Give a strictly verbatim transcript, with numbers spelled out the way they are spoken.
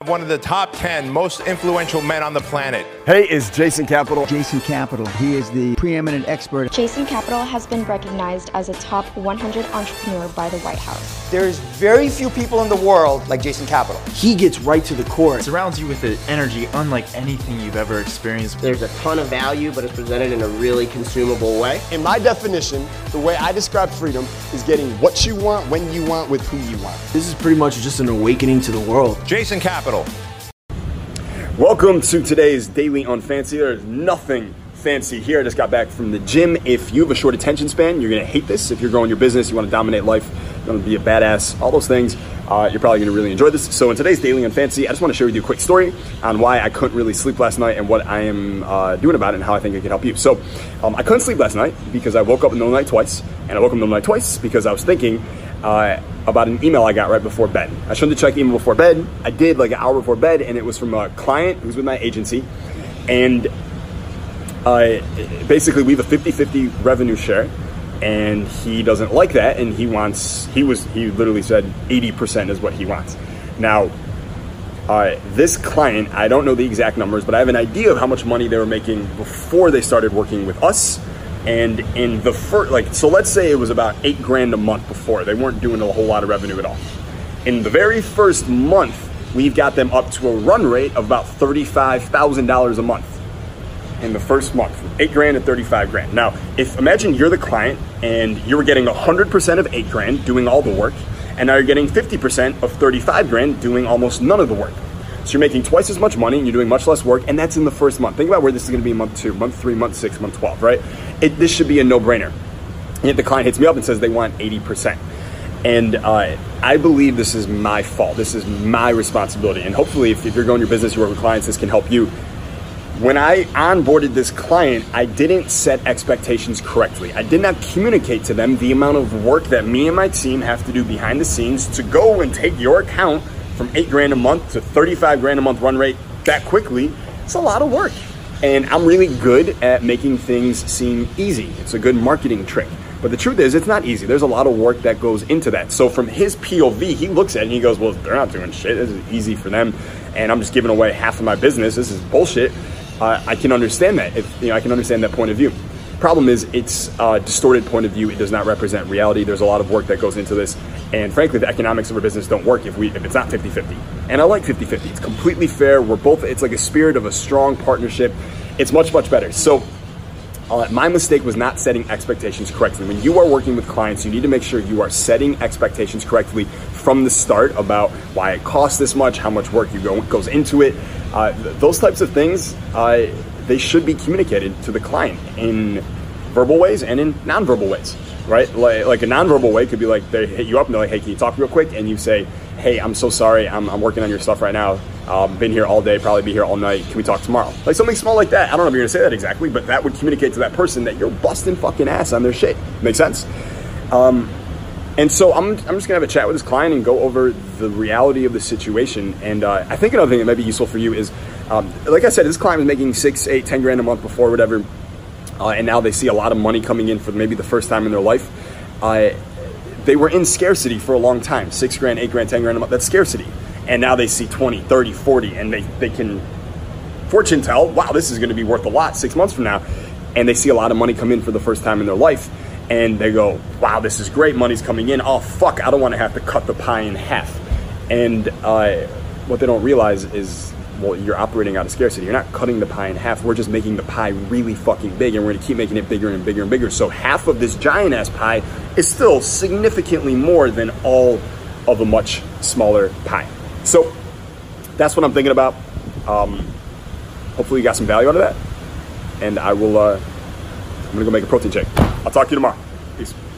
One of the top ten most influential men on the planet. Hey, is Jason Capital. Jason Capital. He is the preeminent expert. Jason Capital has been recognized as a top one hundred entrepreneur by the White House. There's very few people in the world like Jason Capital. He gets right to the core. It surrounds you with an energy unlike anything you've ever experienced. There's a ton of value, but it's presented in a really consumable way. In my definition, the way I describe freedom is getting what you want, when you want, with who you want. This is pretty much just an awakening to the world. Jason Capital. Welcome to today's Daily Unfancy. There's nothing fancy here. I just got back from the gym. If you have a short attention span, you're gonna hate this. If you're growing your business, you wanna dominate life, you wanna be a badass, all those things, uh, you're probably gonna really enjoy this. So in today's Daily Unfancy, I just wanna share with you a quick story on why I couldn't really sleep last night and what I am uh, doing about it and how I think it can help you. So um, I couldn't sleep last night because I woke up in the middle of the night twice, and I woke up in the middle of the night twice because I was thinking uh, about an email I got right before bed. I shouldn't have checked the email before bed. I did like an hour before bed, and it was from a client who's with my agency, and uh, basically we have a fifty fifty revenue share, and he doesn't like that, and he wants, he was, he literally said eighty percent is what he wants. Now, uh, this client, I don't know the exact numbers, but I have an idea of how much money they were making before they started working with us. And in the first, like, so let's say it was about eight grand a month before. They weren't doing a whole lot of revenue at all. In the very first month, we've got them up to a run rate of about thirty-five thousand dollars a month. In the first month, from eight grand to thirty-five grand. Now, if imagine you're the client and you were getting one hundred percent of eight grand doing all the work, and now you're getting fifty percent of thirty-five grand doing almost none of the work. So you're making twice as much money and you're doing much less work, and that's in the first month. Think about where this is gonna be in month two, month three, month six, month twelve, right? It, this should be a no-brainer. And yet the client hits me up and says they want eighty percent. And uh, I believe this is my fault. This is my responsibility. And hopefully if, if you're growing your business, you work with clients, this can help you. When I onboarded this client, I didn't set expectations correctly. I did not communicate to them the amount of work that me and my team have to do behind the scenes to go and take your account from eight grand a month to thirty-five grand a month run rate that quickly. It's a lot of work. And I'm really good at making things seem easy. It's a good marketing trick. But the truth is, it's not easy. There's a lot of work that goes into that. So from his P O V, he looks at it and he goes, well, they're not doing shit. This is easy for them. And I'm just giving away half of my business. This is bullshit. Uh, I can understand that. If, you know, I can understand that point of view. Problem is, it's a distorted point of view. It does not represent reality. There's a lot of work that goes into this. And frankly, the economics of our business don't work if we if it's not fifty fifty. And I like fifty fifty. It's completely fair. We're both, it's like a spirit of a strong partnership. It's much, much better. So uh, my mistake was not setting expectations correctly. When you are working with clients, you need to make sure you are setting expectations correctly from the start about why it costs this much, how much work you go, goes into it. Uh, th those types of things, uh, they should be communicated to the client in verbal ways and in nonverbal ways, right? Like, like a nonverbal way could be like, they hit you up and they're like, hey, can you talk real quick? And you say, hey, I'm so sorry, I'm, I'm working on your stuff right now. Um, been here all day, probably be here all night. Can we talk tomorrow? Like something small like that. I don't know if you're gonna say that exactly, but that would communicate to that person that you're busting fucking ass on their shit. Make sense? Um, and so I'm, I'm just gonna have a chat with this client and go over the reality of the situation. And uh, I think another thing that might be useful for you is, um, like I said, this client was making six, eight, ten grand a month before, whatever. Uh, and now they see a lot of money coming in for maybe the first time in their life. Uh, they were in scarcity for a long time. Six grand, eight grand, ten grand a month, that's scarcity. And now they see twenty, thirty, forty, and they, they can fortune tell, wow, this is gonna be worth a lot six months from now. And they see a lot of money come in for the first time in their life. And they go, wow, this is great, money's coming in. Oh, fuck, I don't wanna have to cut the pie in half. And uh, what they don't realize is, well, you're operating out of scarcity. You're not cutting the pie in half. We're just making the pie really fucking big, and we're gonna keep making it bigger and bigger and bigger. So half of this giant ass pie is still significantly more than all of a much smaller pie. So that's what I'm thinking about. Um, hopefully you got some value out of that. And I will, uh, I'm gonna go make a protein shake. I'll talk to you tomorrow. Peace.